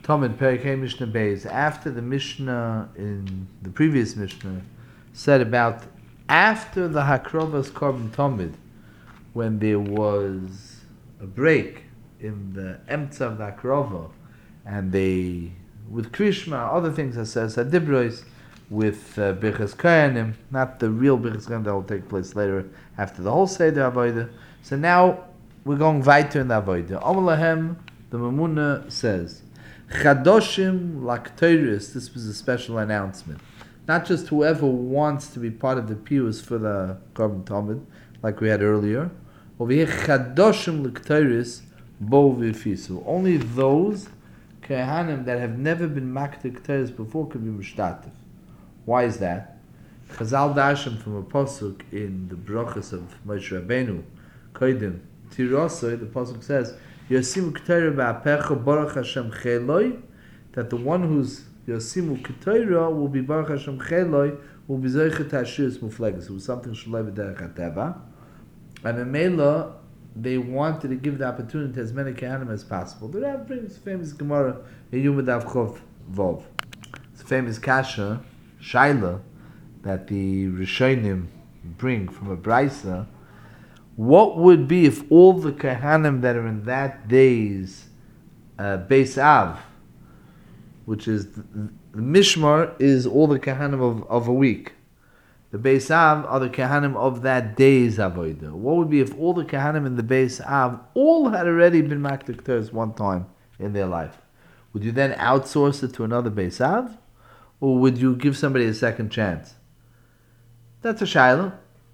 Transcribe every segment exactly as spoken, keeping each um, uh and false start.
Talmud Perikei Mishnah Beis, after the Mishnah in the previous Mishnah said about after the Hakrovas Korban Talmud, when there was a break in the Emtza of the Hakrova, and they, with Krishma, other things that says Hadibros, with uh, Birchas Kohanim, not the real Birchas Kohanim that will take place later after the whole Seder Avodah. So now we're going weiter in the Avodah. Amalahem, the Mamuna says, Chadoshim Laktoris, this was a special announcement. Not just whoever wants to be part of the pius for the Korban Talmud, like we had earlier. Over here, Chadoshim Laktoris Bo V'Fisu. Only those Kehanim that have never been Makta Ktoris before can be Mishtatif. Why is that? Chazal Dashim from a pasuk in the brachas of Moshe Rabbeinu, Koidim Tirosoi, the pasuk says, Yosimu Ketira ba'apecha Baruch Hashem Cheloi, that the one who's Yosimu Ketira will be Baruch Hashem Cheloi, will be Zoichet Hashiris Mufleges, who was something Shalai V'derech HaTeva. And in Mela, they wanted to give the opportunity to as many Kehanim as possible. The Rav brings famous Gemara in Yom Dav Chov Vov. It's a famous Kasha, Shaila, that the Rishonim bring from a Braisa. What would be if all the Kehanim that are in that day's uh, Beis Av, which is the, the Mishmar, is all the Kehanim of, of a week. The Beis Av are the Kehanim of that day's Avodah. What would be if all the Kehanim in the Beis Av all had already been Maktik Teres one time in their life? Would you then outsource it to another Beis Av? Or would you give somebody a second chance? That's a Shaila.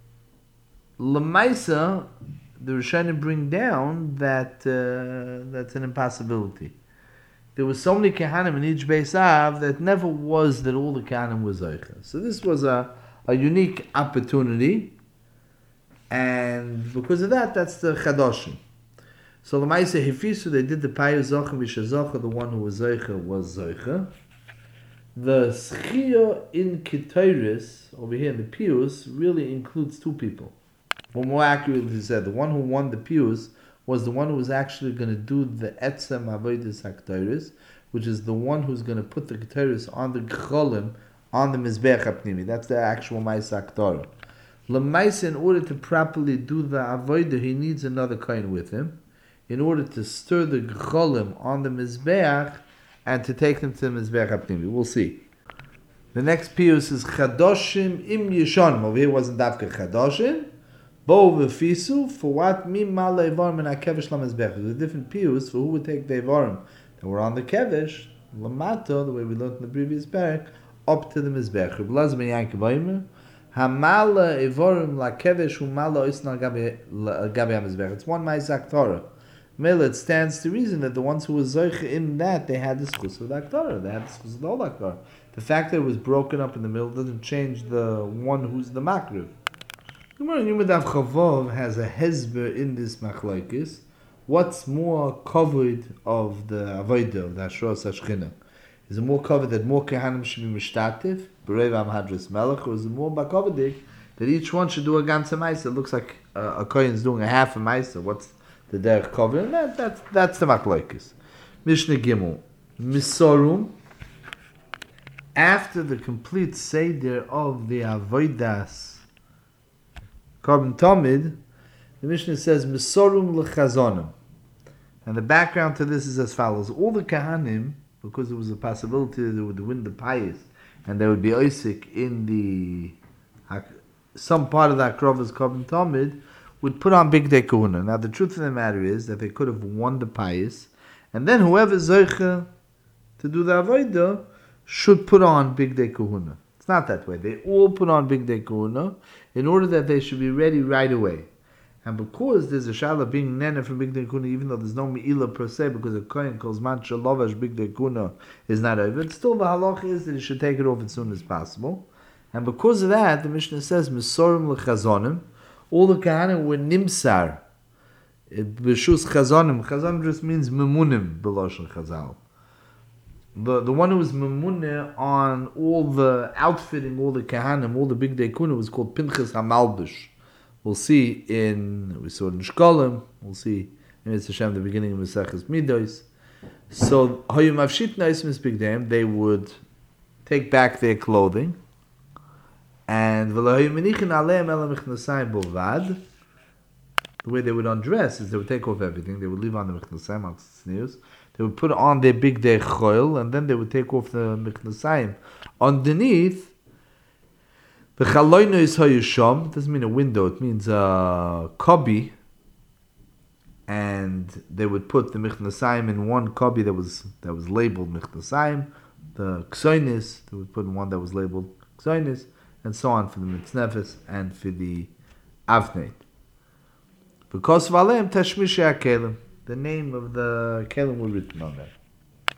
Lamaisa, the Rishonim bring down that uh, that's an impossibility. There were so many Kehanim in each Beis Av that never was that all the Kehanim was Zoicha. So this was a, a unique opportunity, and because of that, that's the Chadoshim. So Lamaisa Hifisu, they did the Paya Zocha Vishazocha, the one who was Zoicha was Zoicha. The Schia in Ketoris, over here in the Pius, really includes two people. Or more accurately said, the one who won the Pius was the one who was actually going to do the Etzem Avodas HaKetoris, which is the one who's going to put the Ketoris on the Gcholim, on the Mizbech HaPnimi. That's the actual Maisa HaKtorah. L'maisa, in order to properly do the Avodah, he needs another Kohen with him, in order to stir the Gcholim on the Mizbech, and to take them to the Mizbech HaPnimi. We'll see. The next Pius is Chadoshim Im Yeshonim. Over here wasn't Davka Chadoshim. Bo V'Fisu, for what? Mim Mala Evarim and HaKevish LaMizbech. There's a different Pius for who would take the Evarim that were on the Kevish, Lamato, the way we learned in the previous parak, up to the Mizbech. Blaz Ben Yankiv Oimer, Hamala Evarim LaKevish, Hu Mala Oisna Gabi HaMizbech. It's one Ma'izak Torah. Mela, it stands to reason that the ones who were Zoich in that, they had the schus of the Aktorah. They had the schus of the whole Aktorah. The fact that it was broken up in the middle doesn't change the one who's the Makriv. Gemara Yom Dav Chavov has a hezber in this machlokes. What's more covered of the Avodah, of the Hashras HaShechina? Is it more covered that more Kehanim should be Mishtatif, B'Reiv Amhadris Melech, or is it more Bakovadik that each one should do a Ganze Maisa? It looks like a, a Kohen's doing a half a Maisa. What's the derech cover? And that, that's, that's the machlokes. Mishnah Gimel. Misorum, after the complete Seder of the Avodas Korban Talmud, the Mishnah says, Misorum lechazonim. And the background to this is as follows. All the Kahanim, because there was a possibility that they would win the pious, and they would be Oisik in the, some part of the Akrovas Korban Talmud, would put on Big Day Kahuna. Now the truth of the matter is that they could have won the pious, and then whoever Zoicha to do the Avodah should put on Big Day Kahuna. It's not that way. They all put on Big Day Kahuna in order that they should be ready right away. And because there's a Shala being Nene from Big Day Kahuna, even though there's no Me'ilah per se, because a Kohen calls Man Shalovash Big Day Kahuna is not over, still the halach is that he should take it off as soon as possible. And because of that, the Mishnah says, Misorim lechazonim, all the Kahanim were Nimsar. B'shus chazonim. Chazonim just means Memunim, B'loshen Chazal. The, the one who was Memuneh on all the outfitting, all the Kahanim, all the Big Day Kuna was called Pinchas HaMalbish. We'll see in, we saw it in Shkolim, we'll see in Mitzvah Hashem, the beginning of Maseches Midos. So Hayum Avshit Naismis Bigdam, they would take back their clothing, and the way they would undress is they would take off everything. They would leave on the Mechnasayim, they would put on their big day choil, and then they would take off the Mechnasayim. Underneath, the Chaloino is Hayusham, it doesn't mean a window, it means a kobi, and they would put the Mechnasayim in one kobi that was that was labeled Mechnasayim, the Ksoinis, they would put in one that was labeled Ksoinis, and so on for the Mitznefes and for the Avnei. Because Valem Tashmisha Kelim, the name of the Kelim were written on that.